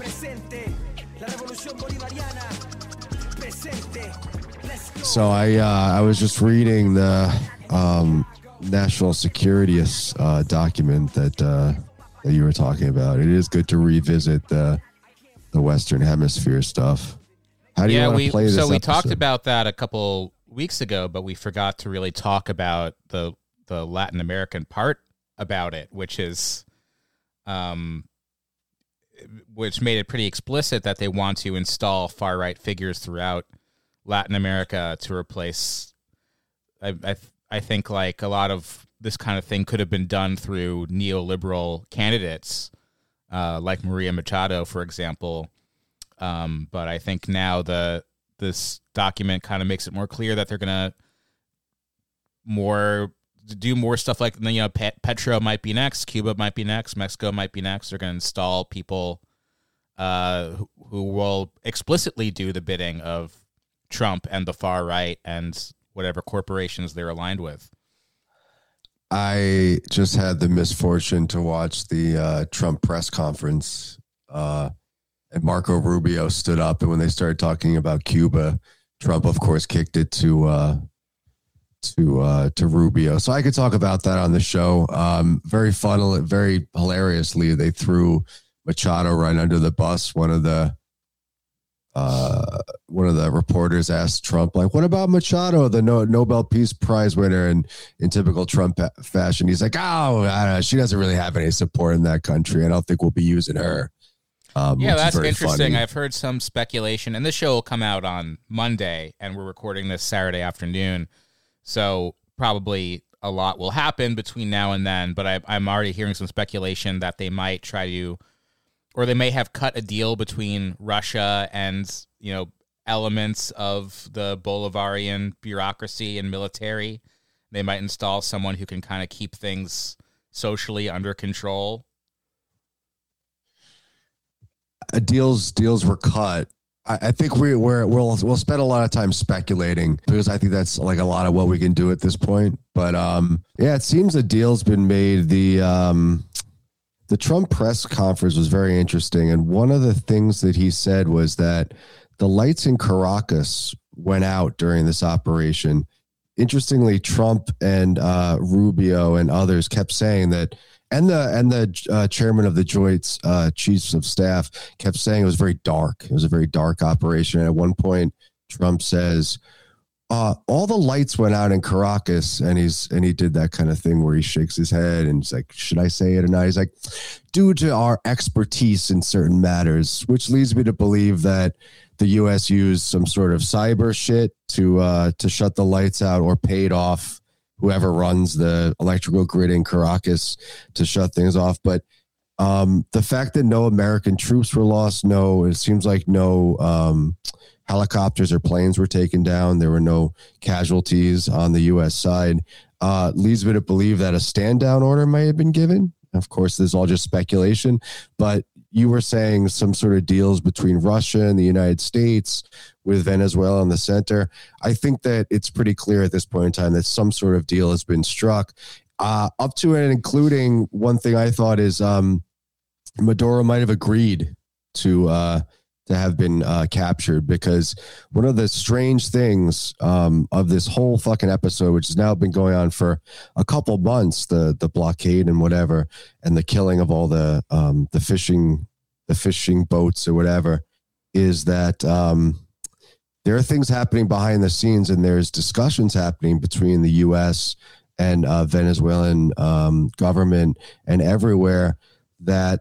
So I was just reading the national security document that you were talking about. It is good to revisit the Western Hemisphere stuff. How do you want to play this? So we talked about that a couple weeks ago, but we forgot to really talk about the Latin American part about it, which is which made it pretty explicit that they want to install far right figures throughout Latin America to replace. I think like a lot of this kind of thing could have been done through neoliberal candidates, like Maria Machado, for example. But I think now this document kind of makes it more clear that they're going to do more stuff like, Petro might be next, Cuba might be next, Mexico might be next. They're going to install people who will explicitly do the bidding of Trump and the far right and whatever corporations they're aligned with. I just had the misfortune to watch the Trump press conference, and Marco Rubio stood up, and when they started talking about Cuba, Trump, of course, kicked it to Rubio. So I could talk about that on the show. Very fun, very hilariously, they threw Machado right under the bus. One of the reporters asked Trump, like, what about Machado, the Nobel Peace Prize winner? And in typical Trump fashion, he's like, I don't know, she doesn't really have any support in that country. I don't think we'll be using her. Yeah, that's interesting. Funny. I've heard some speculation, and this show will come out on Monday, and we're recording this Saturday afternoon. So probably a lot will happen between now and then, but I'm already hearing some speculation that they might try to, or they may have cut a deal between Russia and, elements of the Bolivarian bureaucracy and military. They might install someone who can kind of keep things socially under control. Deals were cut. I think we'll spend a lot of time speculating because I think that's like a lot of what we can do at this point. But it seems a deal's been made. The Trump press conference was very interesting, and one of the things that he said was that the lights in Caracas went out during this operation. Interestingly, Trump and Rubio and others kept saying that. And the chairman of the Joint Chiefs of Staff kept saying it was very dark. It was a very dark operation. And at one point, Trump says, all the lights went out in Caracas, and he did that kind of thing where he shakes his head and he's like, should I say it or not? He's like, due to our expertise in certain matters, which leads me to believe that the U.S. used some sort of cyber shit to shut the lights out, or paid off whoever runs the electrical grid in Caracas to shut things off. But the fact that no American troops were lost, it seems like no helicopters or planes were taken down. There were no casualties on the U.S. side. Leads me to believe that a stand-down order might have been given. Of course, this is all just speculation, but you were saying some sort of deals between Russia and the United States with Venezuela in the center. I think that it's pretty clear at this point in time that some sort of deal has been struck, up to and including one thing I thought is Maduro might have agreed to have been captured, because one of the strange things of this whole fucking episode, which has now been going on for a couple months, the blockade and whatever, and the killing of all the fishing boats or whatever, is that there are things happening behind the scenes, and there's discussions happening between the U.S. and Venezuelan government and everywhere that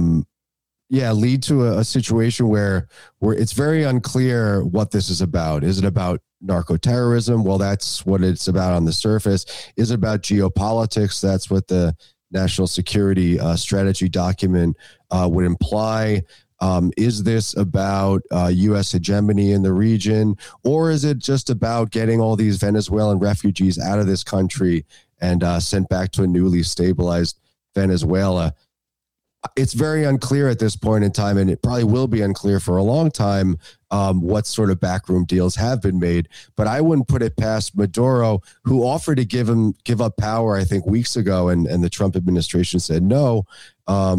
lead to a situation where it's very unclear what this is about. Is it about narco-terrorism? Well, that's what it's about on the surface. Is it about geopolitics? That's what the national security strategy document would imply. Is this about U.S. hegemony in the region, or is it just about getting all these Venezuelan refugees out of this country and sent back to a newly stabilized Venezuela? It's very unclear at this point in time, and it probably will be unclear for a long time what sort of backroom deals have been made. But I wouldn't put it past Maduro, who offered to give up power, I think, weeks ago, and the Trump administration said no.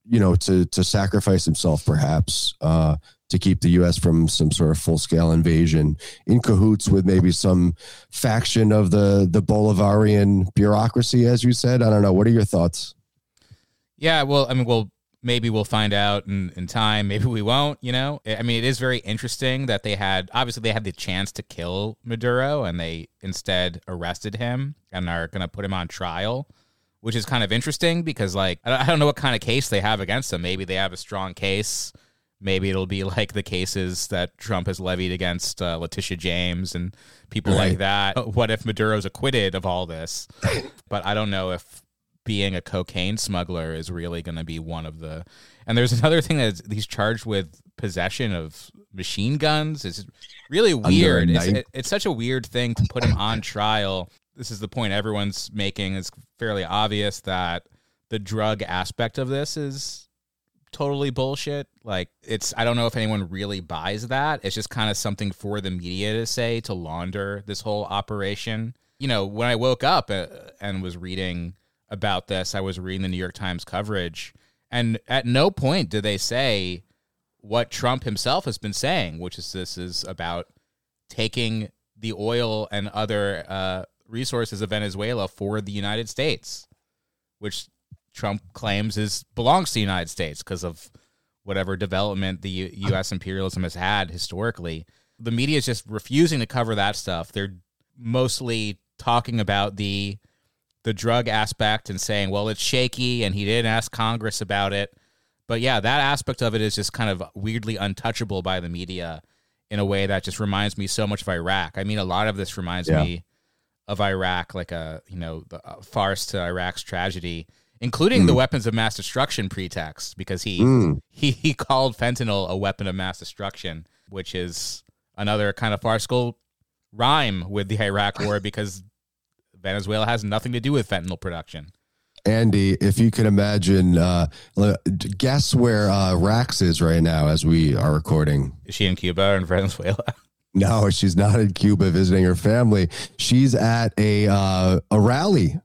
to sacrifice himself perhaps to keep the U.S. from some sort of full-scale invasion, in cahoots with maybe some faction of the Bolivarian bureaucracy, as you said. I don't know. What are your thoughts? Yeah, well, I mean, maybe we'll find out in time. Maybe we won't, I mean, it is very interesting that they had the chance to kill Maduro, and they instead arrested him and are going to put him on trial, which is kind of interesting because, like, I don't know what kind of case they have against him. Maybe they have a strong case. Maybe it'll be like the cases that Trump has levied against Letitia James and people like that. What if Maduro's acquitted of all this? But I don't know if being a cocaine smuggler is really going to be one of the... And there's another thing that he's charged with possession of machine guns. It's really weird. It's such a weird thing to put him on trial. This is the point everyone's making. It's fairly obvious that the drug aspect of this is totally bullshit. Like, I don't know if anyone really buys that. It's just kind of something for the media to say to launder this whole operation. When I woke up and was reading about this, I was reading the New York Times coverage, and at no point did they say what Trump himself has been saying, which is this is about taking the oil and other resources of Venezuela for the United States, which Trump claims belongs to the United States because of whatever development the U.S. imperialism has had historically. The media is just refusing to cover that stuff. They're mostly talking about the drug aspect and saying, well, it's shaky and he didn't ask Congress about it. But yeah, that aspect of it is just kind of weirdly untouchable by the media in a way that just reminds me so much of Iraq. I mean, a lot of this reminds me of Iraq, like the farce to Iraq's tragedy, including the weapons of mass destruction pretext, because he called fentanyl a weapon of mass destruction, which is another kind of farcical rhyme with the Iraq war because Venezuela has nothing to do with fentanyl production. Andy, if you could imagine, guess where Rax is right now as we are recording. Is she in Cuba or in Venezuela? No, she's not in Cuba visiting her family. She's at a rally.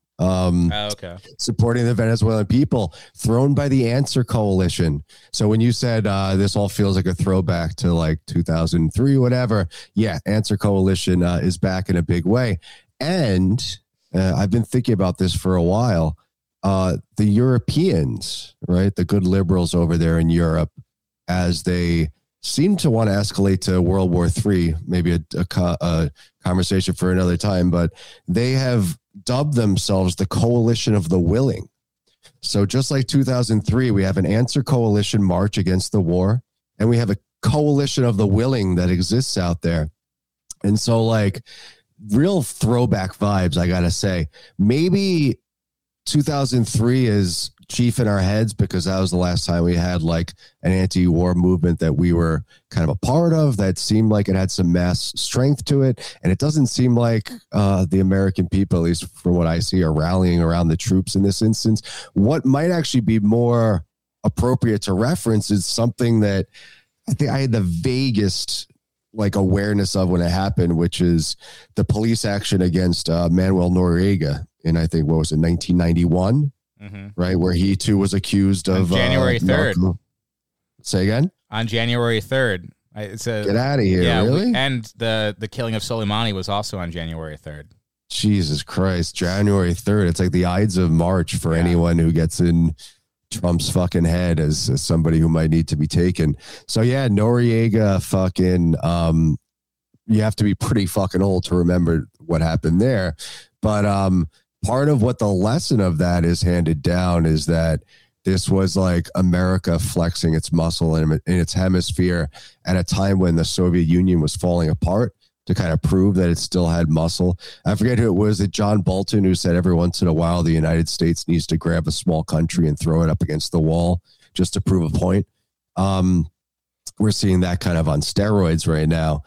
Supporting the Venezuelan people, thrown by the Answer Coalition. So when you said this all feels like a throwback to like 2003, whatever, yeah, Answer Coalition is back in a big way. And I've been thinking about this for a while. The Europeans, right, the good liberals over there in Europe, as they seem to want to escalate to World War III, maybe a conversation for another time, but they have dubbed themselves the Coalition of the Willing. So just like 2003, we have an Answer Coalition march against the war, and we have a Coalition of the Willing that exists out there. And so, like, real throwback vibes, I gotta say. Maybe 2003 is chief in our heads because that was the last time we had like an anti-war movement that we were kind of a part of that seemed like it had some mass strength to it. And it doesn't seem like the American people, at least from what I see, are rallying around the troops in this instance. What might actually be more appropriate to reference is something that I think I had the vaguest like awareness of when it happened, which is the police action against Manuel Noriega in, I think, what was it, 1991? Right, where he too was accused of January 3rd. Say again? On January 3rd. Get out of here, really? And the killing of Soleimani was also on January 3rd. Jesus Christ, January 3rd. It's like the Ides of March for anyone who gets in Trump's fucking head as somebody who might need to be taken. So yeah, Noriega fucking, you have to be pretty fucking old to remember what happened there. But part of what the lesson of that is handed down is that this was like America flexing its muscle in its hemisphere at a time when the Soviet Union was falling apart to kind of prove that it still had muscle. I forget who it was, John Bolton, who said every once in a while the United States needs to grab a small country and throw it up against the wall just to prove a point. We're seeing that kind of on steroids right now.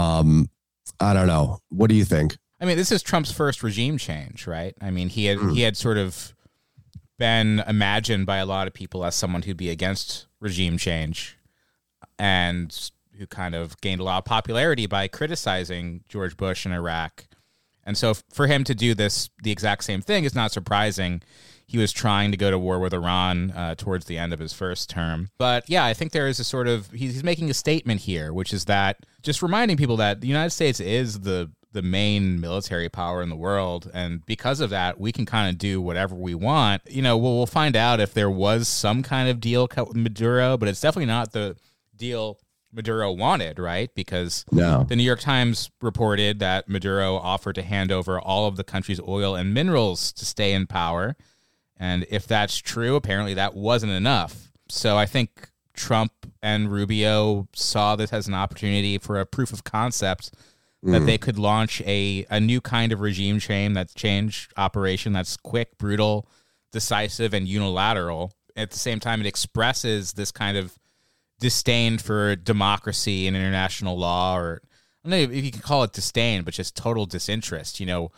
I don't know. What do you think? I mean, this is Trump's first regime change, right? I mean, he had sort of been imagined by a lot of people as someone who'd be against regime change and who kind of gained a lot of popularity by criticizing George Bush in Iraq. And so for him to do the exact same thing is not surprising. he was trying to go to war with Iran towards the end of his first term. But yeah, I think there is a sort of, he's making a statement here, which is that just reminding people that the United States is the main military power in the world. And because of that, we can kind of do whatever we want. You know, we'll find out if there was some kind of deal cut with Maduro, but it's definitely not the deal Maduro wanted, right? Because the New York Times reported that Maduro offered to hand over all of the country's oil and minerals to stay in power. And if that's true, apparently that wasn't enough. So I think Trump and Rubio saw this as an opportunity for a proof of concept that they could launch a new kind of regime change operation that's quick, brutal, decisive, and unilateral. At the same time, it expresses this kind of disdain for democracy and international law, or I don't know if you can call it disdain, but just total disinterest. You know,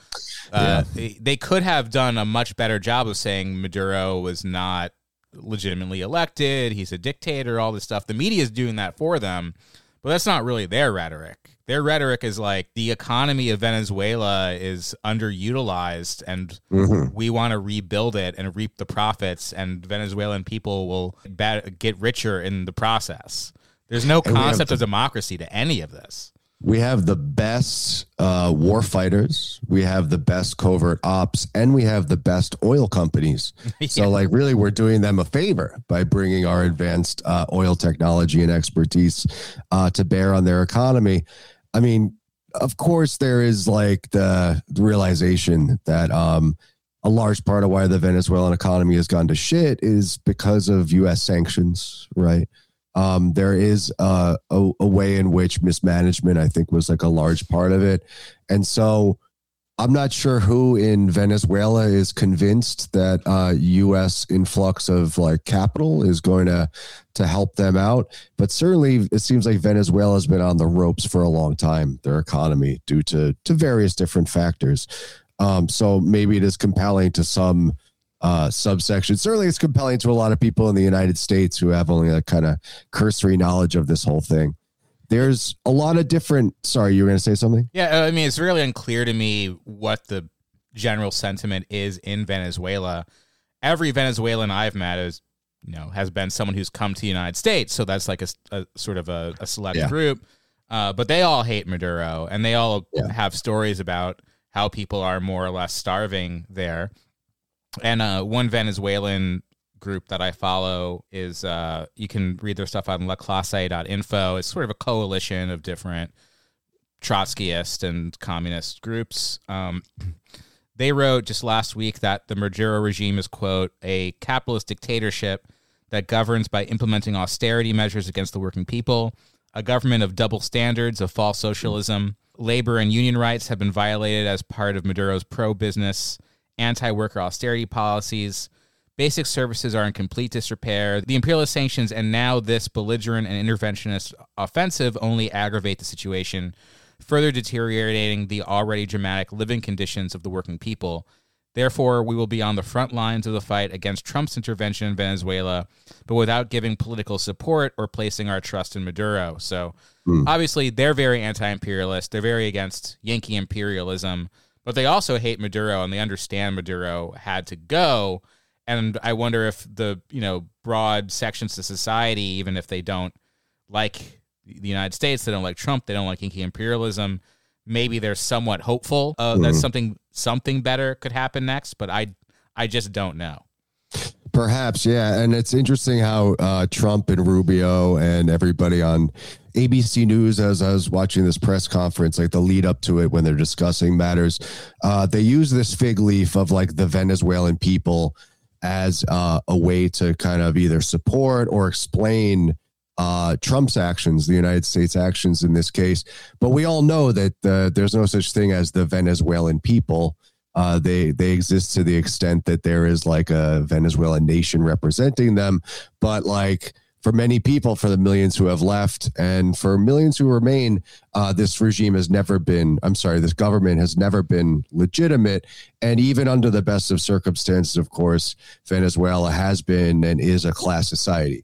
they could have done a much better job of saying Maduro was not legitimately elected, he's a dictator, all this stuff. The media is doing that for them, but that's not really their rhetoric. Their rhetoric is like, the economy of Venezuela is underutilized and we want to rebuild it and reap the profits, and Venezuelan people will get richer in the process. There's no concept of democracy to any of this. We have the best war fighters, we have the best covert ops, and we have the best oil companies. So like really we're doing them a favor by bringing our advanced oil technology and expertise to bear on their economy. I mean, of course, there is like the realization that a large part of why the Venezuelan economy has gone to shit is because of U.S. sanctions, right? There is a way in which mismanagement, I think, was like a large part of it. And so I'm not sure who in Venezuela is convinced that U.S. influx of like capital is going to help them out. But certainly it seems like Venezuela has been on the ropes for a long time, their economy, due to various different factors. So maybe it is compelling to some subsection. Certainly it's compelling to a lot of people in the United States who have only a kind of cursory knowledge of this whole thing. There's a lot of different, sorry, you were going to say something? Yeah, I mean, it's really unclear to me what the general sentiment is in Venezuela. Every Venezuelan I've met is, you know, has been someone who's come to the United States. So that's like a sort of a select group. But they all hate Maduro, and they all have stories about how people are more or less starving there. And one Venezuelan group that I follow is, you can read their stuff on laclase.info. It's sort of a coalition of different Trotskyist and communist groups. They wrote just last week that the Maduro regime is, quote, a capitalist dictatorship that governs by implementing austerity measures against the working people, a government of double standards, of false socialism. Labor and union rights have been violated as part of Maduro's pro-business, anti-worker austerity policies. Basic services are in complete disrepair. The imperialist sanctions and now this belligerent and interventionist offensive only aggravate the situation, further deteriorating the already dramatic living conditions of the working people. Therefore, we will be on the front lines of the fight against Trump's intervention in Venezuela, but without giving political support or placing our trust in Maduro. So obviously, they're very anti-imperialist. They're very against Yankee imperialism, but they also hate Maduro, and they understand Maduro had to go. And I wonder if the, you know, broad sections of society, even if they don't like the United States, they don't like Trump, they don't like Yankee imperialism, maybe they're somewhat hopeful that something better could happen next. But I just don't know. Perhaps, yeah. And it's interesting how Trump and Rubio and everybody on ABC News, as I was watching this press conference, like the lead up to it when they're discussing matters, they use this fig leaf of like the Venezuelan people as a way to kind of either support or explain Trump's actions, the United States actions in this case. But we all know that there's no such thing as the Venezuelan people. They exist to the extent that there is like a Venezuelan nation representing them. But like for many people, for the millions who have left and for millions who remain, this regime has never been, this government has never been legitimate. And even under the best of circumstances, of course, Venezuela has been and is a class society.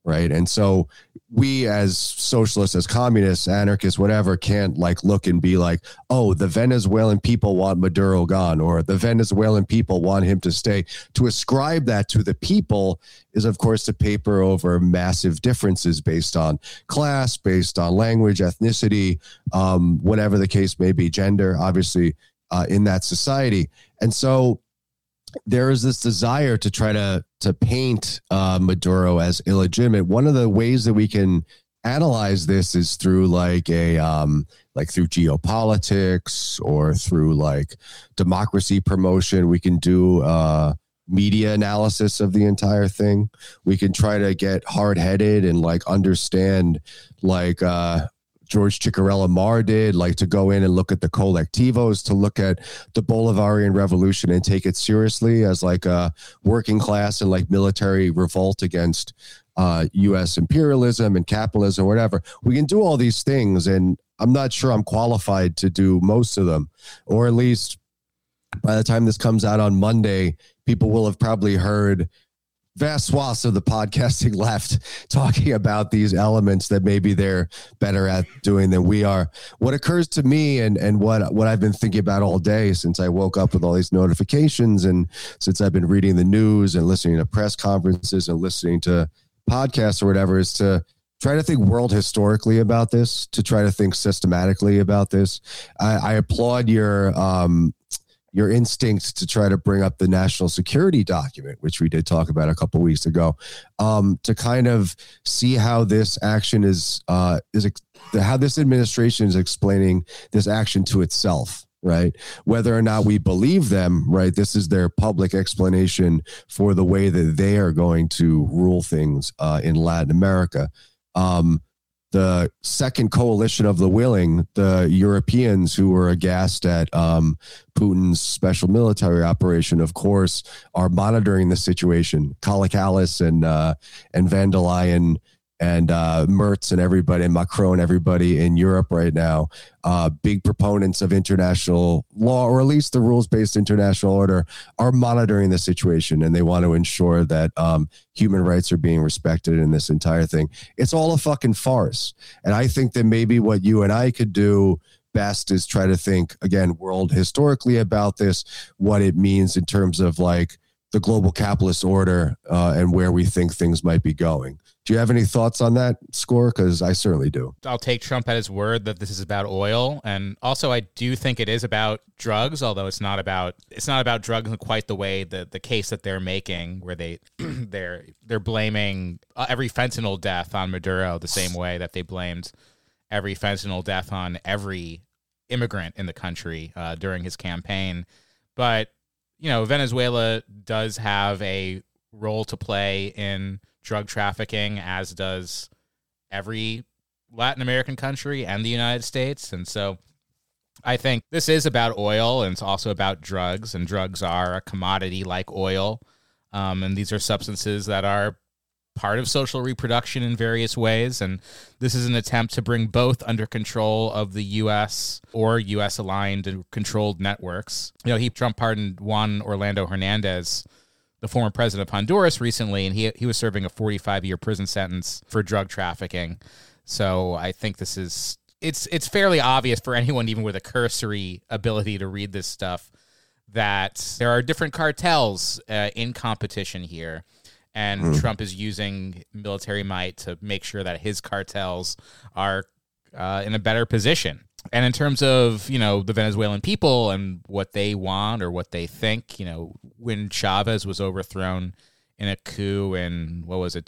right? And so we as socialists, as communists, anarchists, whatever, can't like look and be like, oh, the Venezuelan people want Maduro gone, or the Venezuelan people want him to stay. To ascribe that to the people is, of course, to paper over massive differences based on class, based on language, ethnicity, whatever the case may be, gender, obviously, in that society. And so there is this desire to try to paint Maduro as illegitimate. One of the ways that we can analyze this is through like through geopolitics or through like democracy promotion. We can do media analysis of the entire thing. We can try to get hard-headed and like understand like George Chicarella Mar did, like to go in and look at the colectivos, to look at the Bolivarian Revolution and take it seriously as like a working class and like military revolt against U.S. imperialism and capitalism, whatever. We can do all these things, and I'm not sure I'm qualified to do most of them, or at least by the time this comes out on Monday, people will have probably heard vast swaths of the podcasting left talking about these elements that maybe they're better at doing than we are. What occurs to me and what I've been thinking about all day since I woke up with all these notifications and since I've been reading the news and listening to press conferences and listening to podcasts or whatever is to try to think world historically about this, to try to think systematically about this. I applaud your instinct to try to bring up the national security document, which we did talk about a couple of weeks ago, to kind of see how this action how this administration is explaining this action to itself, right? Whether or not we believe them, right? This is their public explanation for the way that they are going to rule things in Latin America. The second coalition of the willing, the Europeans who were aghast at Putin's special military operation, of course, are monitoring the situation. Kalakalis and van der Leyen and Merz and everybody, and Macron, everybody in Europe right now, big proponents of international law, or at least the rules-based international order, are monitoring the situation, and they want to ensure that human rights are being respected in this entire thing. It's all a fucking farce. And I think that maybe what you and I could do best is try to think, again, world historically about this, what it means in terms of like the global capitalist order and where we think things might be going. Do you have any thoughts on that, Score? Because I certainly do. I'll take Trump at his word that this is about oil, and also I do think it is about drugs, although it's not about drugs in quite the way the case that they're making, where they're blaming every fentanyl death on Maduro the same way that they blamed every fentanyl death on every immigrant in the country during his campaign. But Venezuela does have a role to play in drug trafficking, as does every Latin American country and the United States. And so I think this is about oil, and it's also about drugs, and drugs are a commodity like oil. And these are substances that are part of social reproduction in various ways. And this is an attempt to bring both under control of the U.S. or U.S.-aligned and controlled networks. Trump pardoned Juan Orlando Hernandez, the former president of Honduras, recently, and he was serving a 45-year prison sentence for drug trafficking. So I think it's fairly obvious for anyone, even with a cursory ability to read this stuff, that there are different cartels in competition here. And Trump is using military might to make sure that his cartels are in a better position. And in terms of, the Venezuelan people and what they want or what they think, when Chavez was overthrown in a coup in,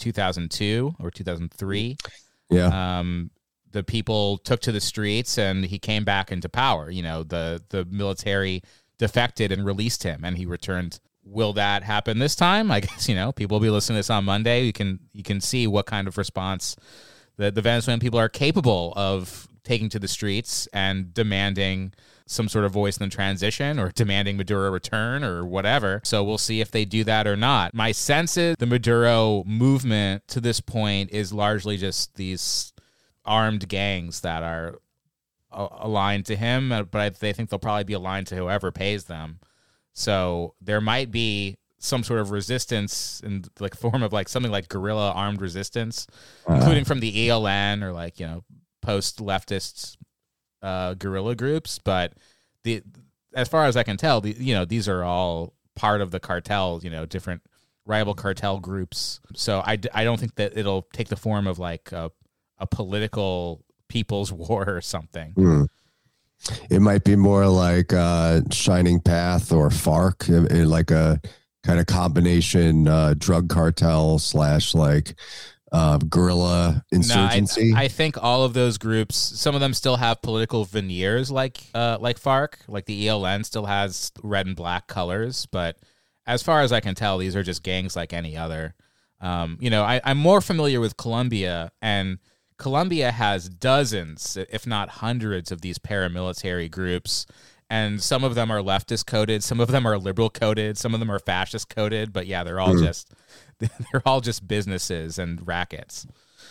2002 or 2003? Yeah. The people took to the streets and he came back into power. The military defected and released him, and he returned. Will that happen this time? I guess, people will be listening to this on Monday. You can see what kind of response the Venezuelan people are capable of taking to the streets and demanding some sort of voice in the transition, or demanding Maduro return, or whatever. So we'll see if they do that or not. My sense is the Maduro movement to this point is largely just these armed gangs that are aligned to him, but they think they'll probably be aligned to whoever pays them. So there might be some sort of resistance in like form of like something like guerrilla armed resistance, including from the ELN or like, post leftist guerrilla groups. But as far as I can tell, these are all part of the cartel, different rival cartel groups. So I don't think that it'll take the form of like a political people's war or something. It might be more like Shining Path or FARC, like a kind of combination drug cartel / like guerrilla insurgency. No, I think all of those groups, some of them still have political veneers like FARC, like the ELN still has red and black colors, but as far as I can tell, these are just gangs like any other. I'm more familiar with Colombia, and Colombia has dozens, if not hundreds, of these paramilitary groups, and some of them are leftist coded, some of them are liberal coded, some of them are fascist coded, but yeah, they're all just businesses and rackets.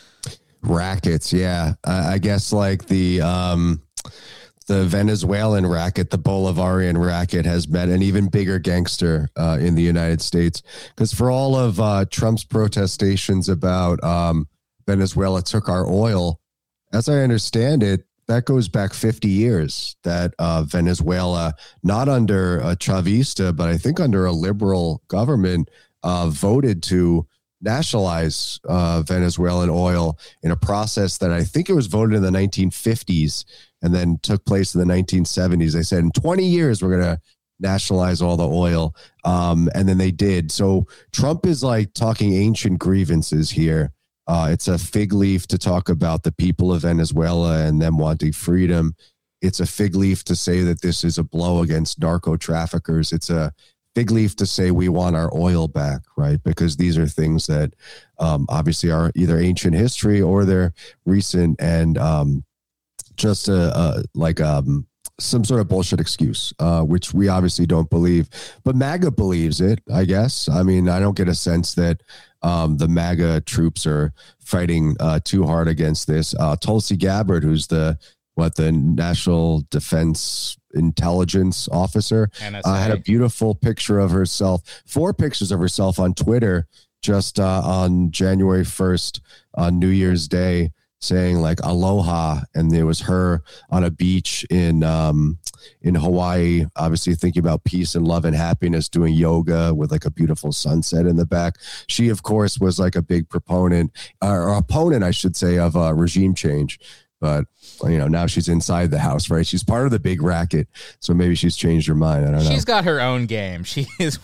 Yeah. I guess like the Venezuelan racket, the Bolivarian racket, has met an even bigger gangster in the United States, because for all of Trump's protestations about Venezuela took our oil, as I understand it, that goes back 50 years that Venezuela, not under a Chavista, but I think under a liberal government, voted to nationalize Venezuelan oil in a process that I think it was voted in the 1950s and then took place in the 1970s. They said in 20 years, we're going to nationalize all the oil. And then they did. So Trump is like talking ancient grievances here. It's a fig leaf to talk about the people of Venezuela and them wanting freedom. It's a fig leaf to say that this is a blow against narco traffickers. It's a fig leaf to say we want our oil back, right? Because these are things that obviously are either ancient history or they're recent and just some sort of bullshit excuse, which we obviously don't believe. But MAGA believes it, I guess. I mean, I don't get a sense that the MAGA troops are fighting too hard against this. Tulsi Gabbard, who's the National Defense Intelligence Officer, had a beautiful picture of herself, 4 pictures of herself on Twitter just on January 1st on New Year's Day, saying like aloha, and there was her on a beach in Hawaii, obviously thinking about peace and love and happiness, doing yoga with like a beautiful sunset in the back. She, of course, was like a big proponent or opponent, I should say, of regime change. But, now she's inside the house, right? She's part of the big racket. So maybe she's changed her mind. I don't know. She's got her own game. She is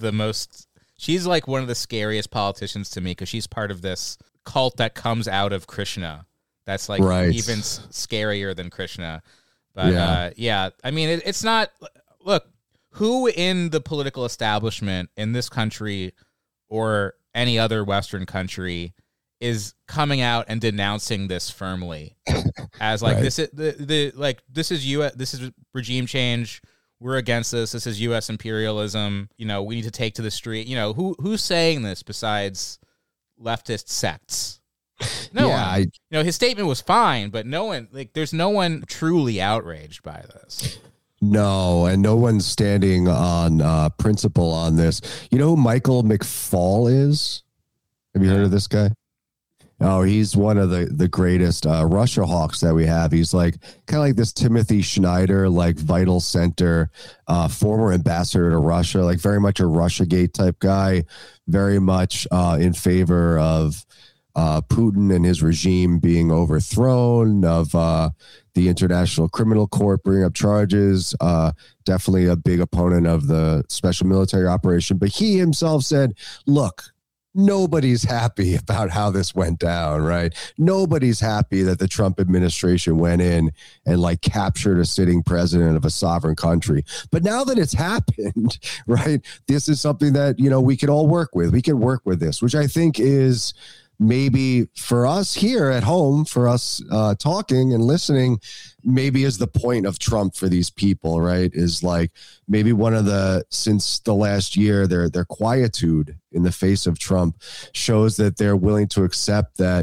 she's like one of the scariest politicians to me, because she's part of this cult that comes out of Krishna. That's like even scarier than Krishna. But yeah, I mean, it's not, look, who in the political establishment in this country or any other Western country is coming out and denouncing this firmly as like, this is this is US, this is regime change. We're against this. This is U.S. imperialism. We need to take to the street. Who's saying this besides leftist sects? No one. His statement was fine, but no one, there's no one truly outraged by this. No, and no one's standing on principle on this. You know who Michael McFaul is? Have you heard of this guy? Oh, he's one of the greatest Russia hawks that we have. He's like kind of like this Timothy Schneider, like Vital Center, former ambassador to Russia, like very much a Russiagate type guy, very much in favor of Putin and his regime being overthrown, of the International Criminal Court bringing up charges, definitely a big opponent of the special military operation. But he himself said, look, nobody's happy about how this went down, right? Nobody's happy that the Trump administration went in and like captured a sitting president of a sovereign country. But now that it's happened, right, this is something that, we can all work with. We can work with this, which I think is maybe for us here at home, for us talking and listening, maybe is the point of Trump for these people, right? Is like maybe since the last year, their quietude in the face of Trump shows that they're willing to accept that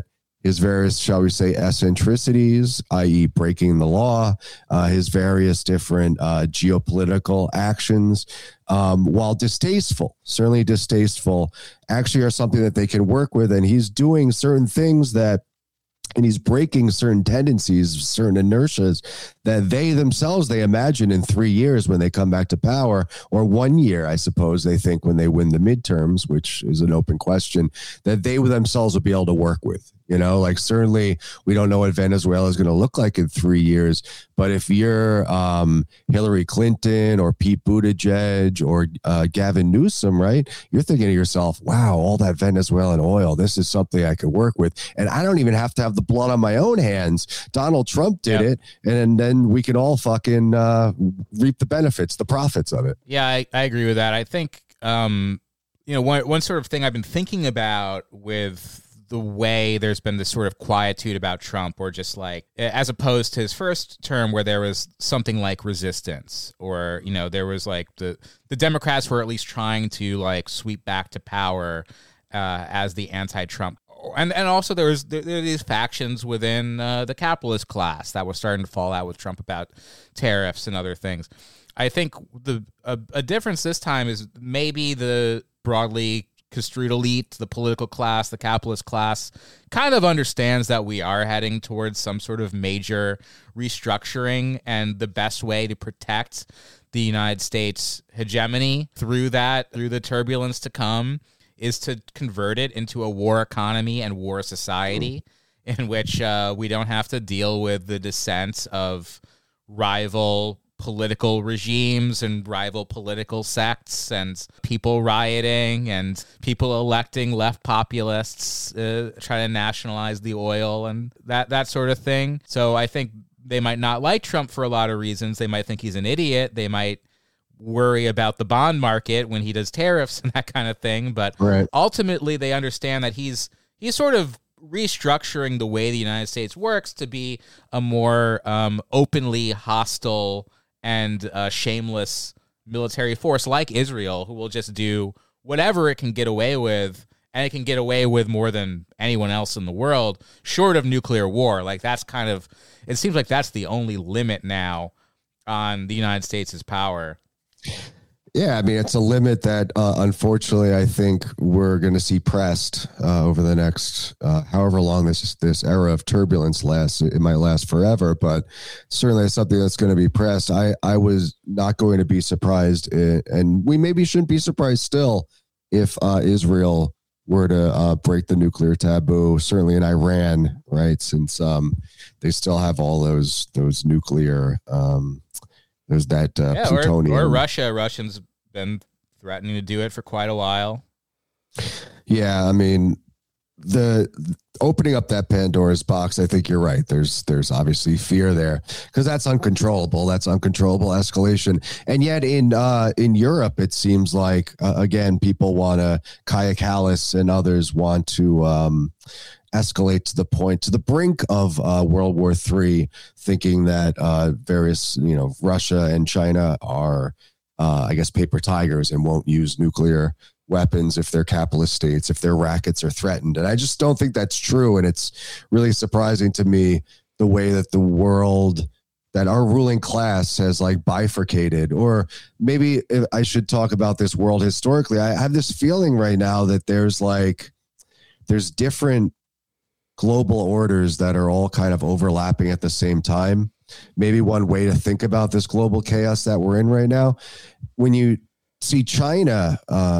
his various, shall we say, eccentricities, i.e. breaking the law, his various different geopolitical actions, while distasteful, certainly distasteful, actually are something that they can work with. And he's doing certain things and he's breaking certain tendencies, certain inertias that they themselves, they imagine in 3 years when they come back to power, or 1 year, I suppose they think when they win the midterms, which is an open question, that they themselves will be able to work with. You know, like certainly we don't know what Venezuela is going to look like in 3 years. But if you're Hillary Clinton or Pete Buttigieg or Gavin Newsom, right, you're thinking to yourself, wow, all that Venezuelan oil, this is something I could work with. And I don't even have to have the blood on my own hands. Donald Trump did it. And then we can all fucking reap the benefits, the profits of it. Yeah, I agree with that. I think, you know, one sort of thing I've been thinking about with the way there's been this sort of quietude about Trump, or just like, as opposed to his first term where there was something like resistance, or, you know, there was like the Democrats were at least trying to like sweep back to power as the anti-Trump. And also there are these factions within the capitalist class that were starting to fall out with Trump about tariffs and other things. I think a difference this time is maybe the broadly construed elite, the political class, the capitalist class, kind of understands that we are heading towards some sort of major restructuring, and the best way to protect the United States hegemony through the turbulence to come is to convert it into a war economy and war society in which we don't have to deal with the dissent of rival political regimes and rival political sects and people rioting and people electing left populists, trying to nationalize the oil and that sort of thing. So I think they might not like Trump for a lot of reasons. They might think he's an idiot. They might worry about the bond market when he does tariffs and that kind of thing. But ultimately, they understand that he's sort of restructuring the way the United States works to be a more openly hostile and shameless military force like Israel, who will just do whatever it can get away with, and it can get away with more than anyone else in the world, short of nuclear war. Like, that's kind of, it seems like that's the only limit now on the United States' power. Yeah, I mean, it's a limit that, unfortunately, I think we're going to see pressed over the next, however long this era of turbulence lasts. It might last forever, but certainly it's something that's going to be pressed. I was not going to be surprised, and we maybe shouldn't be surprised still, if Israel were to break the nuclear taboo, certainly in Iran, right? Since they still have all those nuclear there's that plutonium. Or Russia. Russians been threatening to do it for quite a while. Yeah, I mean, the opening up that Pandora's box, I think you're right. There's obviously fear there because that's uncontrollable. That's uncontrollable escalation. And yet in Europe, it seems like, again, people want to, Kaja Kallas and others want to escalate to the brink of World War III, thinking that various, Russia and China are, I guess, paper tigers and won't use nuclear weapons if they're capitalist states, if their rackets are threatened. And I just don't think that's true. And it's really surprising to me the way that the world, that our ruling class has like bifurcated. Or maybe I should talk about this world historically. I have this feeling right now that there's different global orders that are all kind of overlapping at the same time. Maybe one way to think about this global chaos that we're in right now, when you see China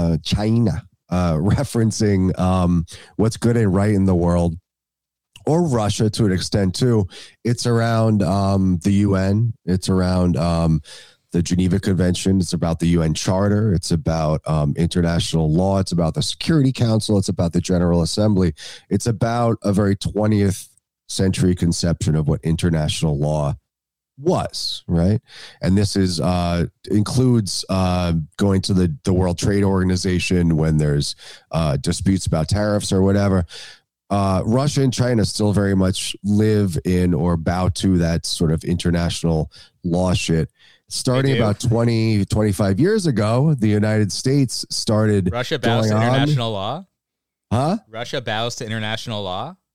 referencing what's good and right in the world, or Russia to an extent too, it's around the UN, it's around the Geneva Convention, it's about the UN Charter, it's about international law, it's about the Security Council, it's about the General Assembly, it's about a very 20th century conception of what international law was, right? And this is includes going to the World Trade Organization when there's disputes about tariffs or whatever. Russia and China still very much live in or bow to that sort of international law shit. Starting about 20, 25 years ago, the United States started. Russia bows to international law? Huh? Russia bows to international law?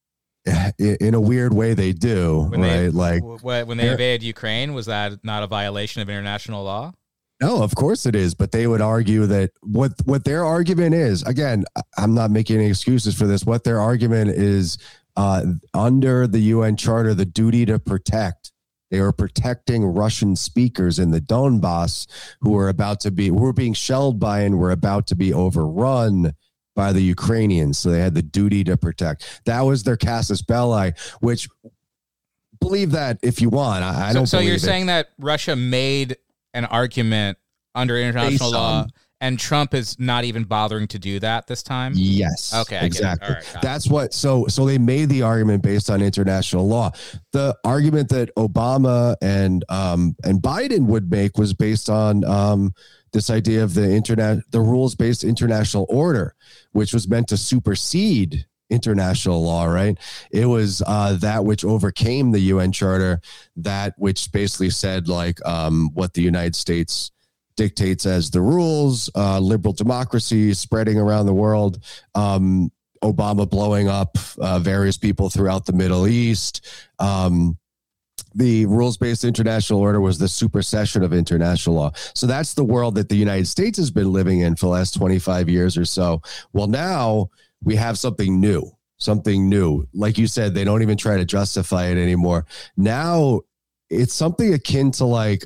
in a weird way they do, right? Like when they invaded Ukraine, was that not a violation of international law? No, of course it is. But they would argue that what their argument is, again, I'm not making any excuses for this. What their argument is, under the UN Charter, the duty to protect. They were protecting Russian speakers in the Donbass who were being shelled by and were about to be overrun by the Ukrainians. So they had the duty to protect. That was their casus belli, which, believe that if you want. I don't. So you're it. saying that Russia made an argument under international law, and Trump is not even bothering to do that this time? Yes. Okay. Exactly. All right, that's what. So they made the argument based on international law. The argument that Obama and Biden would make was based on this idea of the rules-based international order, which was meant to supersede international law, right? It was that which overcame the UN Charter, that which basically said like what the United States dictates as the rules, liberal democracy spreading around the world, Obama blowing up various people throughout the Middle East. The rules-based international order was the supersession of international law. So that's the world that the United States has been living in for the last 25 years or so. Well, now we have something new. Like you said, they don't even try to justify it anymore. Now it's something akin to like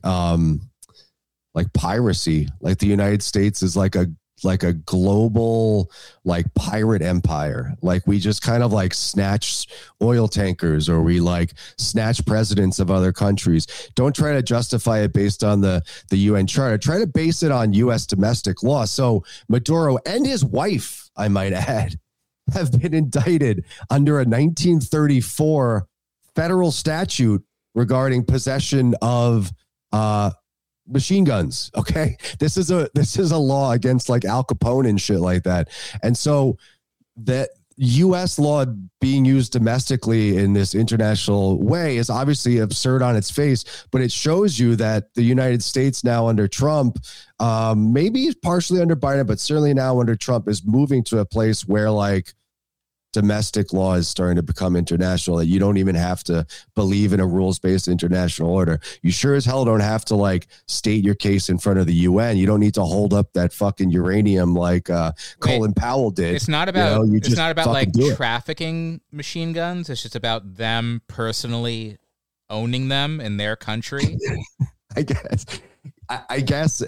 piracy. Like the United States is like a global like pirate empire. Like we just kind of like snatch oil tankers, or we like snatch presidents of other countries. Don't try to justify it based on the UN Charter. Try to base it on U.S. domestic law. So Maduro and his wife, I might add, have been indicted under a 1934 federal statute regarding possession of machine guns. Okay. This is a law against like Al Capone and shit like that. And so that U.S. law being used domestically in this international way is obviously absurd on its face, but it shows you that the United States now under Trump, maybe partially under Biden, but certainly now under Trump, is moving to a place where like domestic law is starting to become international, that you don't even have to believe in a rules-based international order. You sure as hell don't have to like state your case in front of the UN. You don't need to hold up that fucking uranium like Colin Powell did. It's not about, it's not about like trafficking machine guns. It's just about them personally owning them in their country. I guess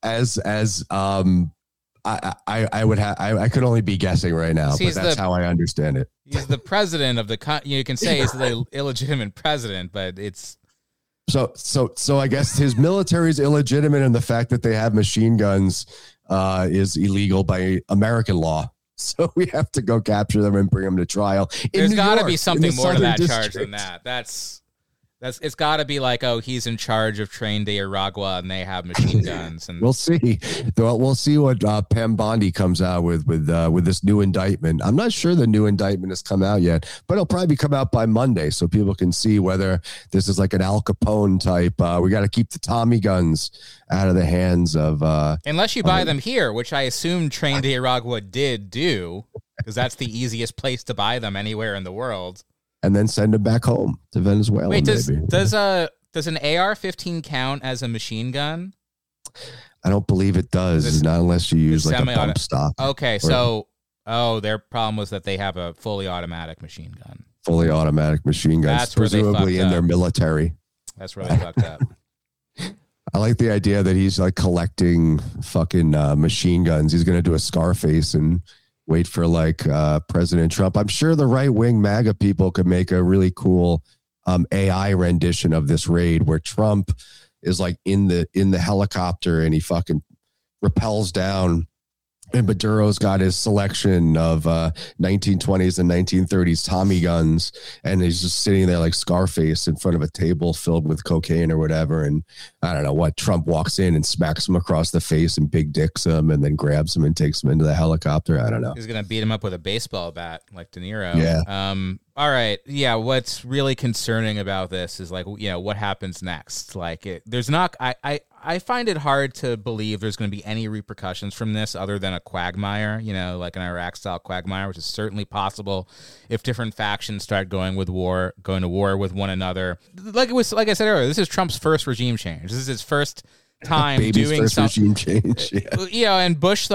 I could only be guessing right now, but that's how I understand it. He's the president of the you can say he's the illegitimate president, but it's so I guess his military is illegitimate, and the fact that they have machine guns is illegal by American law. So we have to go capture them and bring them to trial. There's got to be something more to that charge than that. It's got to be like, oh, he's in charge of Tren de Aragua and they have machine guns. And we'll see. We'll see what Pam Bondi comes out with this new indictment. I'm not sure the new indictment has come out yet, but it'll probably come out by Monday, so people can see whether this is like an Al Capone type. We got to keep the Tommy guns out of the hands of. Unless you buy them here, which I assume Tren de Aragua did do, because that's the easiest place to buy them anywhere in the world. And then send them back home to Venezuela. Wait, does an AR-15 count as a machine gun? I don't believe it does. Not unless you use like a bump stock. Okay, so their problem was that they have a fully automatic machine gun. Fully automatic machine guns, that's presumably in their military. That's where they fucked up. I like the idea that he's like collecting fucking machine guns. He's going to do a Scarface and wait for like President Trump. I'm sure the right-wing MAGA people could make a really cool AI rendition of this raid where Trump is like in the helicopter and he fucking rappels down, and Maduro's got his selection of 1920s and 1930s Tommy guns, and he's just sitting there like Scarface in front of a table filled with cocaine or whatever. And I don't know what, Trump walks in and smacks him across the face and big dicks him and then grabs him and takes him into the helicopter. I don't know. He's going to beat him up with a baseball bat like De Niro. Yeah. All right. Yeah. What's really concerning about this is, like, you know, what happens next? Like, there's not, I find it hard to believe there's going to be any repercussions from this other than a quagmire, you know, like an Iraq style quagmire, which is certainly possible if different factions start going to war with one another. Like I said earlier, this is Trump's first regime change. This is his first time doing something. Regime change. Yeah. You know, and Bush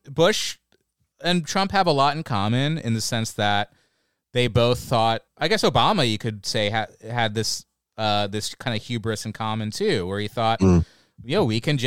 and Trump have a lot in common in the sense that they both thought, I guess Obama, you could say, had this kind of hubris in common too, where he thought, we can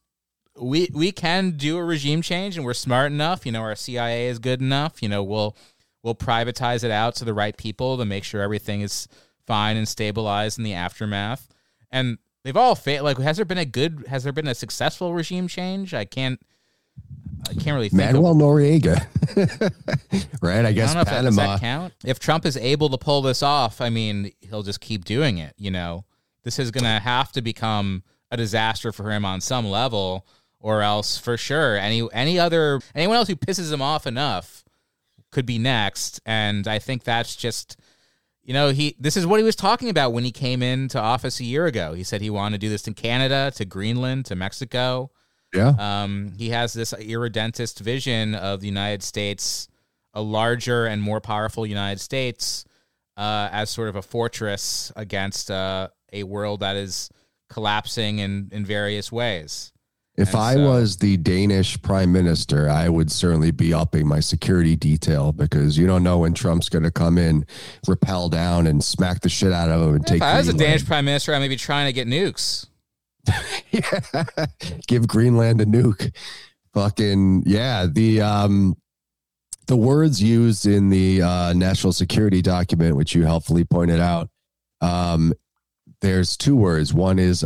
we can do a regime change, and we're smart enough. You know, our CIA is good enough. You know, we'll privatize it out to the right people to make sure everything is fine and stabilized in the aftermath. And they've all failed. Like, has there been a successful regime change? I can't really think Manuel Noriega, right? I guess Panama. Does that count? If Trump is able to pull this off, I mean, he'll just keep doing it. You know, this is going to have to become a disaster for him on some level, or else for sure anyone else who pisses him off enough could be next. And I think that's just, you know, this is what he was talking about when he came into office a year ago. He said he wanted to do this in Canada, to Greenland, to Mexico. Yeah. He has this irredentist vision of the United States, a larger and more powerful United States, as sort of a fortress against a world that is collapsing in various ways. If I was the Danish prime minister, I would certainly be upping my security detail, because you don't know when Trump's going to come in, rappel down, and smack the shit out of him and take. If I was a Danish prime minister, I may be trying to get nukes. Yeah, give Greenland a nuke. Fucking yeah. The words used in the national security document, which you helpfully pointed out, there's two words. One is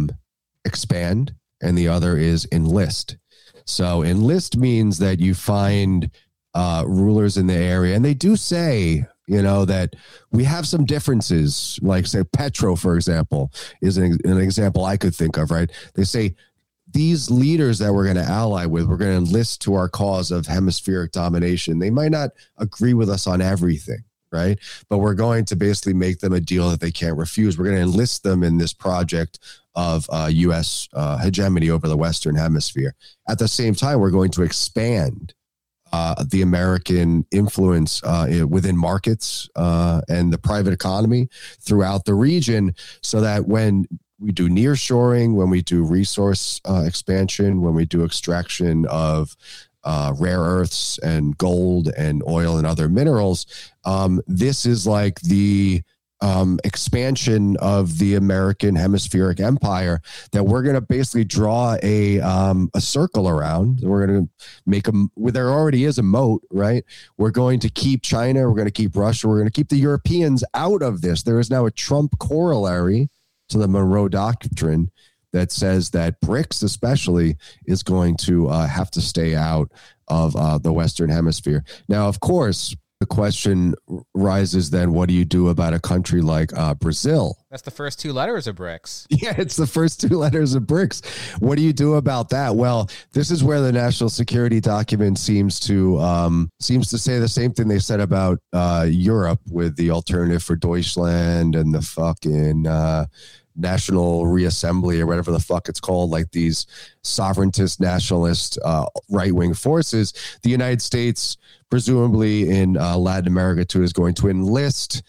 expand, and the other is enlist. So enlist means that you find rulers in the area, and they do say, you know, that we have some differences. Like, say, Petro, for example, is an example I could think of, right? They say these leaders that we're going to ally with, we're going to enlist to our cause of hemispheric domination. They might not agree with us on everything, right? But we're going to basically make them a deal that they can't refuse. We're going to enlist them in this project of U.S. Hegemony over the Western Hemisphere. At the same time, we're going to expand the American influence within markets and the private economy throughout the region, so that when we do nearshoring, when we do resource expansion, when we do extraction of rare earths and gold and oil and other minerals, this is like the expansion of the American hemispheric empire that we're going to basically draw a circle around. We're going to make there already is a moat, right? We're going to keep China. We're going to keep Russia. We're going to keep the Europeans out of this. There is now a Trump corollary to the Monroe Doctrine that says that BRICS especially is going to have to stay out of the Western Hemisphere. Now, of course, the question rises then, what do you do about a country like Brazil? That's the first two letters of BRICS. Yeah, it's the first two letters of BRICS. What do you do about that? Well, this is where the national security document seems to say the same thing they said about Europe with the Alternative for Deutschland and the fucking National Reassembly or whatever the fuck it's called, like these sovereigntist, nationalist, right-wing forces. The United States, presumably in Latin America too, is going to enlist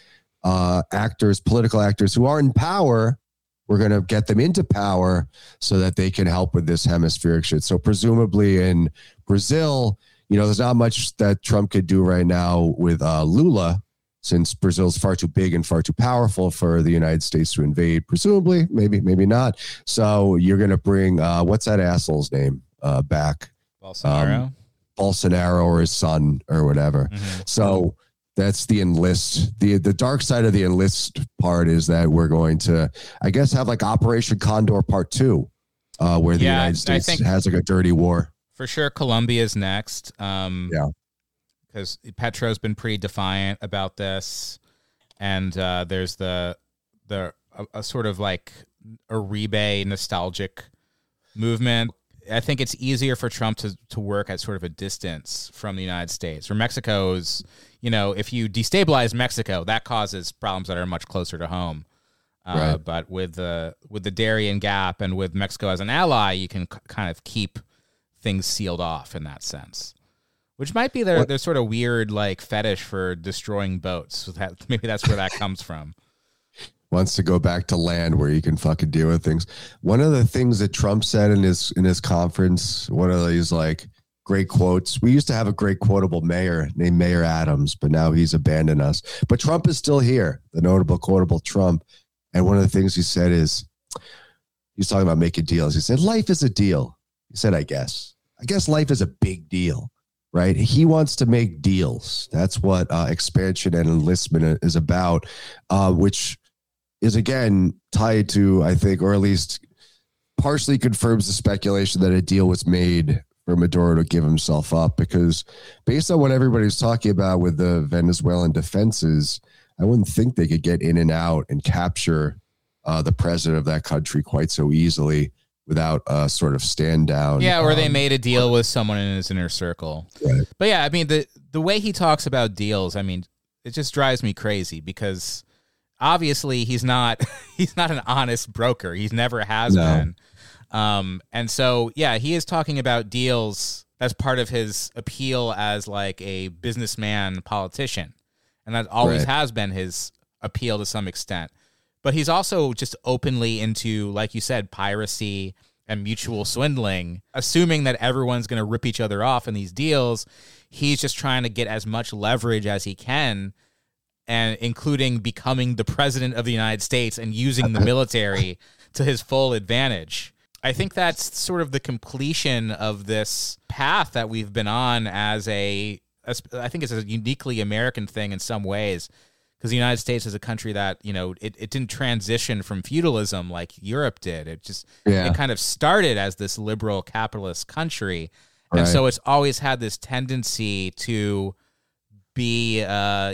political actors who are in power. We're going to get them into power so that they can help with this hemispheric shit. So presumably in Brazil, you know, there's not much that Trump could do right now with Lula, since Brazil's far too big and far too powerful for the United States to invade, presumably, maybe not. So you're going to bring, what's that asshole's name back? Bolsonaro or his son or whatever. Mm-hmm. So that's the enlist. The dark side of the enlist part is that we're going to, I guess, have like Operation Condor Part 2, where the United States has like a dirty war. For sure, Colombia's next. Yeah. Because Petro's been pretty defiant about this, and there's a sort of like Uribe nostalgic movement. I think it's easier for Trump to work at sort of a distance from the United States. For Mexico's, if you destabilize Mexico, that causes problems that are much closer to home. Right. But with the Darien Gap and with Mexico as an ally, you can kind of keep things sealed off in that sense, which might be their sort of weird like fetish for destroying boats. So maybe that's where that comes from. Wants to go back to land where you can fucking deal with things. One of the things that Trump said in his conference, one of these like great quotes. We used to have a great quotable mayor named Mayor Adams, but now he's abandoned us. But Trump is still here, the notable quotable Trump. And one of the things he said is, he's talking about making deals. He said, life is a deal. He said, I guess life is a big deal, right? He wants to make deals. That's what expansion and enlistment is about, which is again tied to, I think, or at least partially confirms the speculation that a deal was made for Maduro to give himself up, because based on what everybody's talking about with the Venezuelan defenses, I wouldn't think they could get in and out and capture the president of that country quite so easily without a sort of stand down. Yeah, or they made a deal with someone in his inner circle. Right. But yeah, I mean, the way he talks about deals, I mean, it just drives me crazy because obviously he's not an honest broker. He never has been. And so, yeah, he is talking about deals as part of his appeal as like a businessman politician. And that always has been his appeal to some extent. But he's also just openly into, like you said, piracy and mutual swindling, assuming that everyone's going to rip each other off in these deals. He's just trying to get as much leverage as he can, and including becoming the president of the United States and using the military to his full advantage. I think that's sort of the completion of this path that we've been on I think it's a uniquely American thing in some ways, because the United States is a country that, it didn't transition from feudalism like Europe did. It kind of started as this liberal capitalist country. And so it's always had this tendency to be,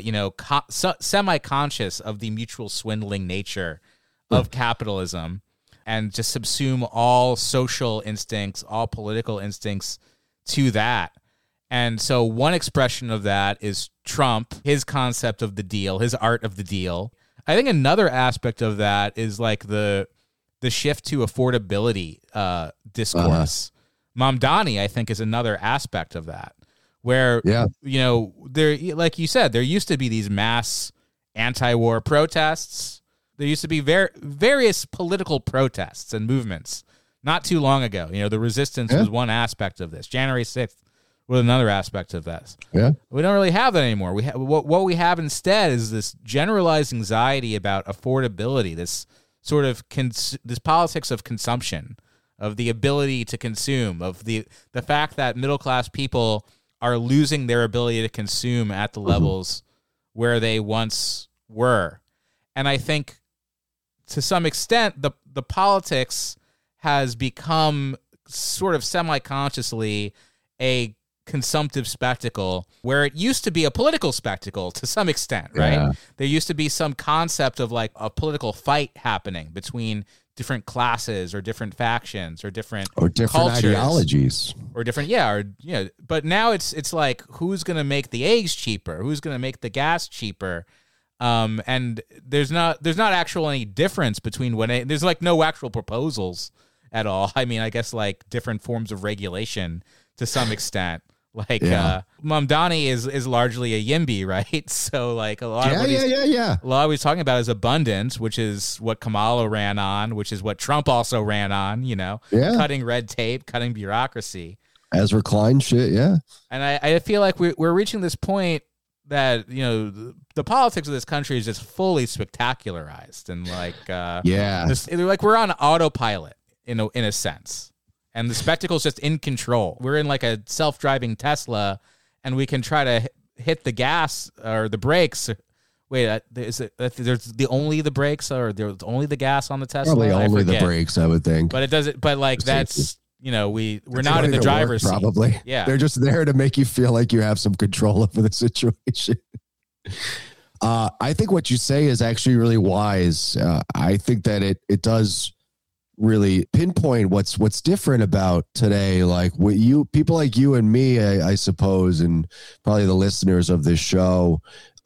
semi-conscious of the mutual swindling nature of capitalism and just subsume all social instincts, all political instincts to that. And so one expression of that is Trump, his concept of the deal, his art of the deal. I think another aspect of that is like the shift to affordability discourse. Mamdani, I think, is another aspect of that, where, there, like you said, there used to be these mass anti-war protests. There used to be various political protests and movements not too long ago. The resistance was one aspect of this. January 6th was another aspect of this. Yeah. We don't really have that anymore. What we have instead is this generalized anxiety about affordability, this sort of this politics of consumption, of the ability to consume, of the fact that middle-class people are losing their ability to consume at the levels where they once were. And I think to some extent, the politics has become sort of semi-consciously a consumptive spectacle where it used to be a political spectacle to some extent, right? Yeah. There used to be some concept of like a political fight happening between different classes or different factions or different cultures, ideologies or different, but now it's like, who's going to make the eggs cheaper? Who's going to make the gas cheaper? And there's not actual any difference between there's like no actual proposals at all. I mean, I guess like different forms of regulation to some extent. Like Mamdani is largely a YIMBY, right? So like a lot of what he's talking about is abundance, which is what Kamala ran on, which is what Trump also ran on, cutting red tape, cutting bureaucracy. As reclined shit, yeah. And I feel like we're reaching this point that, the politics of this country is just fully spectacularized and like like we're on autopilot in a sense. And the spectacle's just in control. We're in like a self-driving Tesla, and we can try to hit the gas or the brakes. Wait, there's only the brakes, or there's only the gas on the Tesla? Probably only the brakes, I would think. But it doesn't. But like that's we're not in the driver's seat. Probably. Yeah, they're just there to make you feel like you have some control over the situation. I think what you say is actually really wise. I think that it does really pinpoint what's different about today. Like what people like you and me, I suppose, and probably the listeners of this show,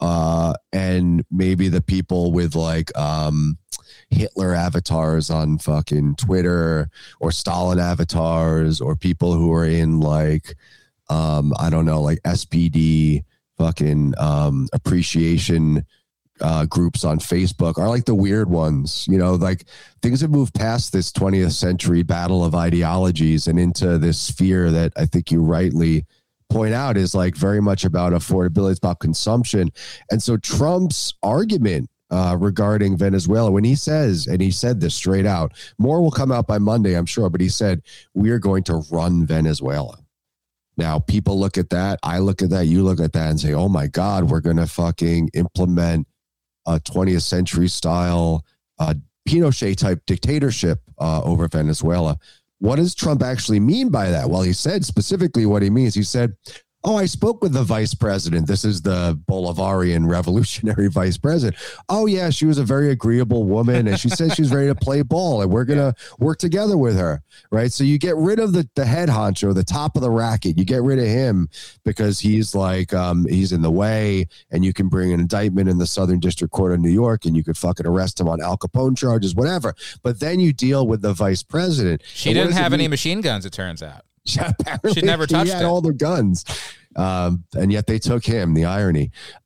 and maybe the people with like Hitler avatars on fucking Twitter, or Stalin avatars, or people who are in like I don't know, like SPD fucking appreciation groups on Facebook are like the weird ones. Like things have moved past this 20th century battle of ideologies and into this sphere that I think you rightly point out is like very much about affordability. It's about consumption. And so Trump's argument regarding Venezuela, when he says, and he said this straight out, more will come out by Monday, I'm sure, but he said, we are going to run Venezuela. Now, people look at that, I look at that, you look at that and say, oh my God, we're going to fucking implement a 20th century style Pinochet type dictatorship over Venezuela. What does Trump actually mean by that? Well, he said specifically what he means. He said, oh, I spoke with the vice president. This is the Bolivarian revolutionary vice president. Oh, yeah, she was a very agreeable woman, and she said she's ready to play ball, and we're going to work together with her, right? So you get rid of the head honcho, the top of the racket. You get rid of him because he's like, he's in the way, and you can bring an indictment in the Southern District Court of New York, and you could fucking arrest him on Al Capone charges, whatever. But then you deal with the vice president. She didn't have any machine guns, it turns out. Yeah, apparently she never touched he had all the guns, and yet they took him. The irony.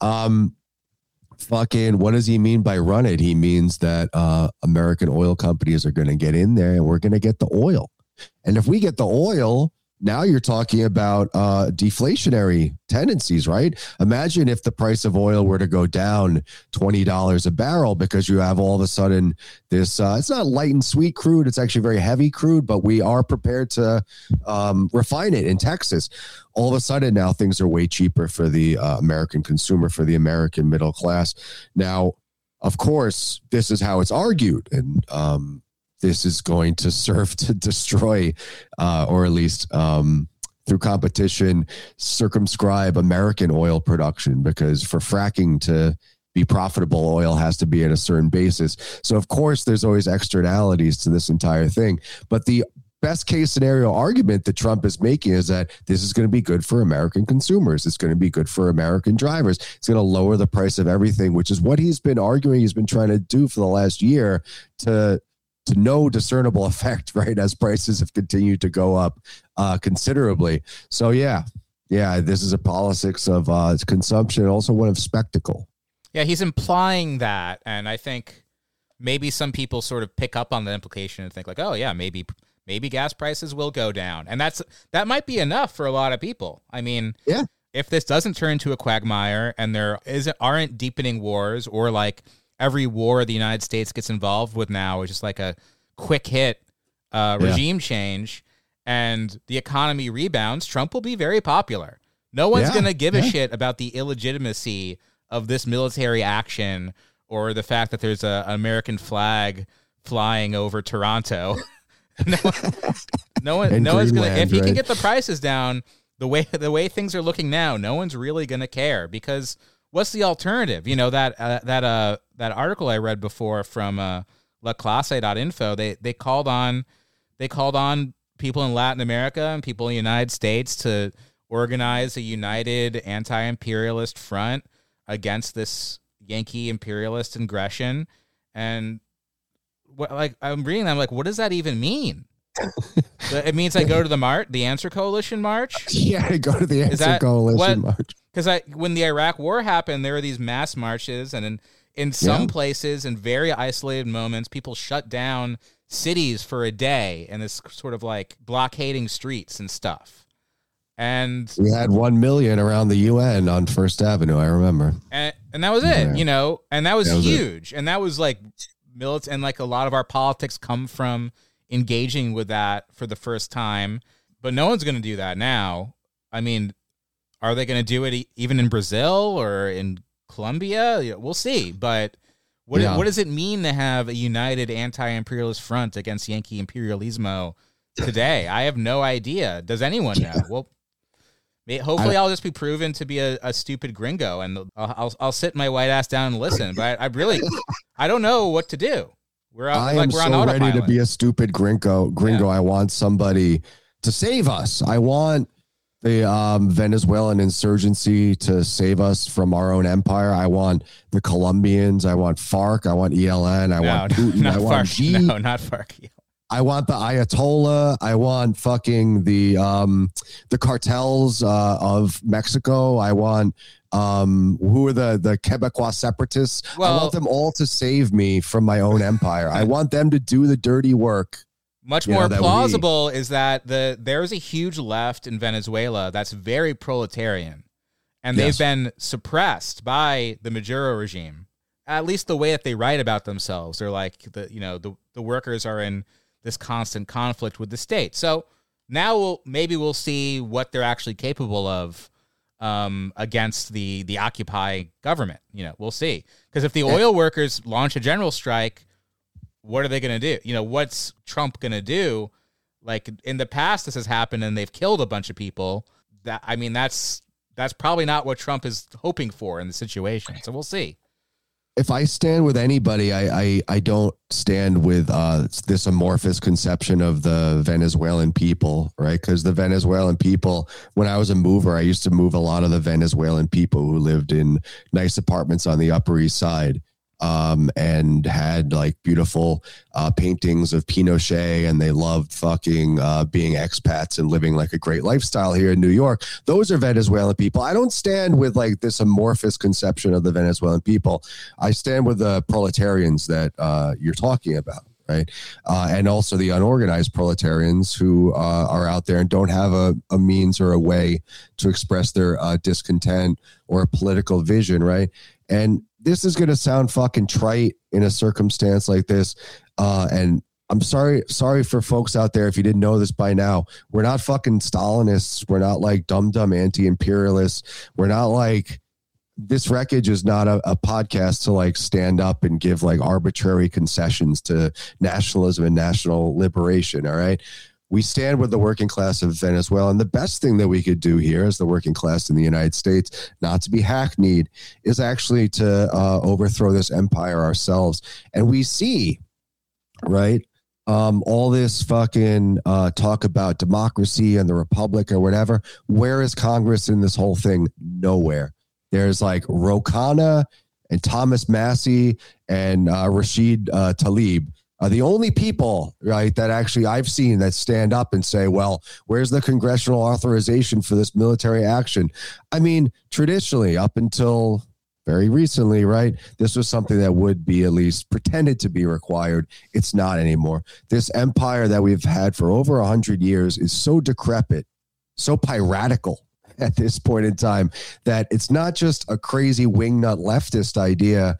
Fucking, what does he mean by run it? He means that American oil companies are going to get in there, and we're going to get the oil. And if we get the oil, now you're talking about deflationary tendencies, right? Imagine if the price of oil were to go down $20 a barrel because you have all of a sudden this, it's not light and sweet crude. It's actually very heavy crude, but we are prepared to refine it in Texas. All of a sudden now things are way cheaper for the American consumer, for the American middle class. Now, of course, this is how it's argued. And, this is going to serve to destroy, or at least through competition, circumscribe American oil production, because for fracking to be profitable, oil has to be at a certain basis. So, of course, there's always externalities to this entire thing. But the best case scenario argument that Trump is making is that this is going to be good for American consumers. It's going to be good for American drivers. It's going to lower the price of everything, which is what he's been arguing. He's been trying to do for the last year to no discernible effect, right? As prices have continued to go up considerably. So yeah, this is a politics of consumption, also one of spectacle. Yeah, he's implying that, and I think maybe some people sort of pick up on the implication and think like, oh yeah, maybe gas prices will go down, and that might be enough for a lot of people. I mean, yeah, if this doesn't turn into a quagmire and there aren't deepening wars, or like every war the United States gets involved with now is just like a quick hit regime change, and the economy rebounds, Trump will be very popular. No one's going to give a shit about the illegitimacy of this military action or the fact that there's an American flag flying over Toronto. no one's going to, if he can get the prices down the way things are looking now, no one's really going to care, because what's the alternative? You know, that article I read before from laclasse.info, they called on people in Latin America and people in the United States to organize a united anti-imperialist front against this Yankee imperialist aggression. And I'm reading that, I'm like, what does that even mean? It means I go to the Answer Coalition march? Yeah, I go to the Answer Coalition march. Because when the Iraq War happened, there were these mass marches, and in some places, in very isolated moments, people shut down cities for a day, and this sort of like blockading streets and stuff. And we had 1 million around the UN on First Avenue, I remember. And that was it, you know, and that was huge. And that was like militant, and like a lot of our politics come from engaging with that for the first time. But no one's going to do that now. I mean, are they going to do it even in Brazil or in Colombia? We'll see. But what does it mean to have a united anti-imperialist front against Yankee imperialismo today? I have no idea. Does anyone know? Well, hopefully I'll just be proven to be a stupid gringo, and I'll sit my white ass down and listen. But I don't know what to do. I am so ready to be a stupid gringo. Yeah. I want somebody to save us. I want the Venezuelan insurgency to save us from our own empire. I want the Colombians. I want FARC. I want ELN. I want Putin. I want G. No, not FARC. I want the Ayatollah. I want fucking the cartels of Mexico. I want who are the Quebecois separatists. Well, I want them all to save me from my own empire. I want them to do the dirty work. Much more plausible is that there's a huge left in Venezuela that's very proletarian, and they've been suppressed by the Maduro regime. At least the way that they write about themselves, they're like the workers are in this constant conflict with the state. So now we'll see what they're actually capable of against the Occupy government. We'll see, because if the oil workers launch a general strike, what are they going to do? What's Trump going to do? Like in the past, this has happened and they've killed a bunch of people. That's probably not what Trump is hoping for in the situation. So we'll see. If I stand with anybody, I don't stand with this amorphous conception of the Venezuelan people, right? Because the Venezuelan people, when I was a mover, I used to move a lot of the Venezuelan people who lived in nice apartments on the Upper East Side. And had like beautiful paintings of Pinochet, and they loved fucking being expats and living like a great lifestyle here in New York. Those are Venezuelan people. I don't stand with like this amorphous conception of the Venezuelan people. I stand with the proletarians that you're talking about, right? And also the unorganized proletarians who are out there and don't have a means or a way to express their discontent or a political vision, right? And this is going to sound fucking trite in a circumstance like this. And I'm sorry for folks out there if you didn't know this by now. We're not fucking Stalinists. We're not like dumb anti-imperialists. We're not like, this wreckage is not a podcast to like stand up and give like arbitrary concessions to nationalism and national liberation. All right. We stand with the working class of Venezuela. And the best thing that we could do here as the working class in the United States, not to be hackneyed, is actually to overthrow this empire ourselves. And we see, right, all this fucking talk about democracy and the republic or whatever. Where is Congress in this whole thing? Nowhere. There's like Ro Khanna and Thomas Massie and Rashid Tlaib. The only people, right, that actually I've seen that stand up and say, well, where's the congressional authorization for this military action? I mean, traditionally, up until very recently, right, this was something that would be at least pretended to be required. It's not anymore. This empire that we've had for over 100 years is so decrepit, so piratical at this point in time that it's not just a crazy wingnut leftist idea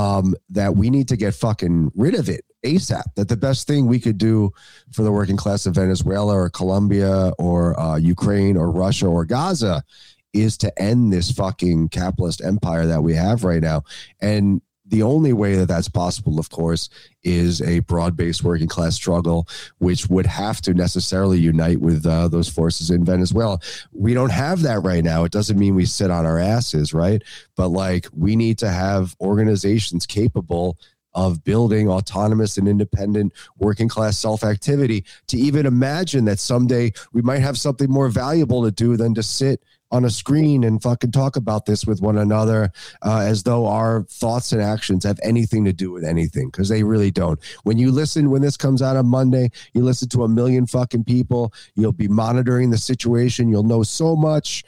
that we need to get fucking rid of it ASAP. That the best thing we could do for the working class of Venezuela or Colombia or Ukraine or Russia or Gaza is to end this fucking capitalist empire that we have right now. And the only way that that's possible, of course, is a broad-based working class struggle, which would have to necessarily unite with those forces in Venezuela. We don't have that right now. It doesn't mean we sit on our asses, right? But like, we need to have organizations capable of building autonomous and independent working class self-activity to even imagine that someday we might have something more valuable to do than to sit on a screen and fucking talk about this with one another as though our thoughts and actions have anything to do with anything, because they really don't. When this comes out on Monday, you listen to 1 million fucking people, you'll be monitoring the situation, you'll know so much.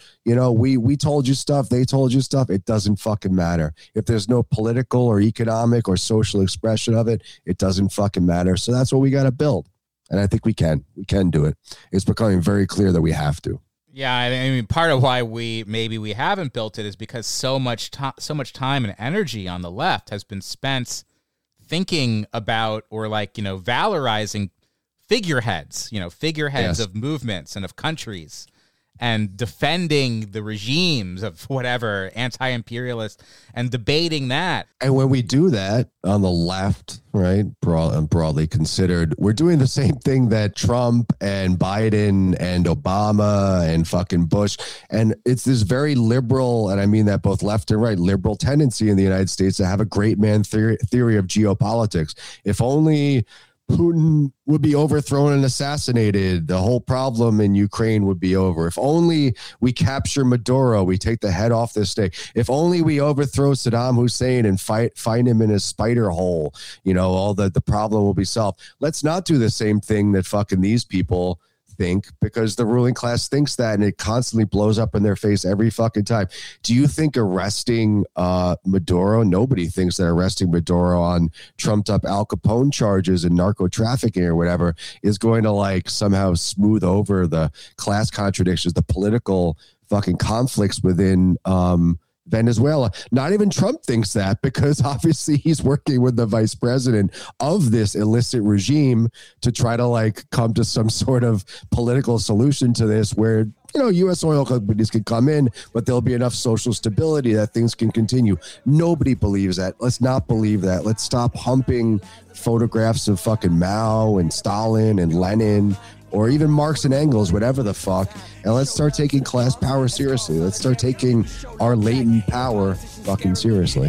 We told you stuff, they told you stuff. It doesn't fucking matter. If there's no political or economic or social expression of it, it doesn't fucking matter. So that's what we got to build. And I think we can do it. It's becoming very clear that we have to. Yeah, I mean, part of why we haven't built it is because so much time and energy on the left has been spent thinking about or valorizing figureheads, of movements and of countries, and defending the regimes of whatever, anti-imperialist, and debating that. And when we do that on the left, right, broadly considered, we're doing the same thing that Trump and Biden and Obama and fucking Bush. And it's this very liberal, and I mean that both left and right, liberal tendency in the United States to have a great man theory of geopolitics. If only Putin would be overthrown and assassinated, the whole problem in Ukraine would be over. If only we capture Maduro, we take the head off this snake. If only we overthrow Saddam Hussein and find him in his spider hole, all the problem will be solved. Let's not do the same thing that fucking these people think, because the ruling class thinks that, and it constantly blows up in their face every fucking time. Do you think arresting Maduro, nobody thinks that arresting Maduro on trumped up Al Capone charges and narco trafficking or whatever is going to somehow smooth over the class contradictions, the political fucking conflicts within Venezuela? Not even Trump thinks that, because obviously he's working with the vice president of this illicit regime to try to come to some sort of political solution to this where, U.S. oil companies can come in, but there'll be enough social stability that things can continue. Nobody believes that. Let's not believe that. Let's stop humping photographs of fucking Mao and Stalin and Lenin, or even Marx and Engels, whatever the fuck, and let's start taking class power seriously. Let's start taking our latent power fucking seriously.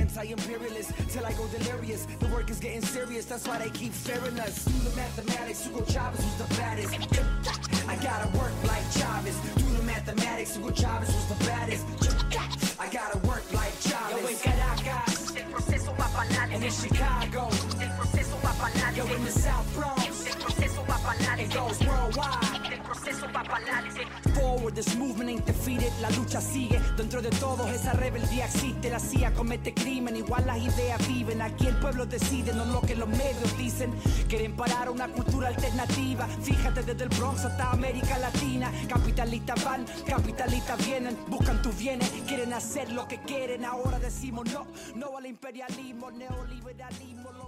That's why they keep fearing us. Do the mathematics, Hugo Chavez was the baddest. I gotta work like Chavez. Do the mathematics, Hugo Chavez was the baddest. I gotta work like Chavez. Yo, in Caracas, el proceso va para adelante. And in Chicago, el proceso va para adelante. Yo, in the South Bronx, el proceso va para adelante. It goes worldwide, el proceso va para adelante. Forward, this movement ain't defeated. La lucha sigue. Dentro de todos esa rebeldía existe. La CIA comete crimen, igual las ideas viven. Aquí el pueblo decide, no lo que los medios dicen. Quieren parar una cultura alternativa. Fíjate desde el Bronx hasta América Latina. Capitalistas van, capitalistas vienen. Buscan tus bienes, quieren hacer lo que quieren. Ahora decimos no, no al imperialismo, neoliberalismo.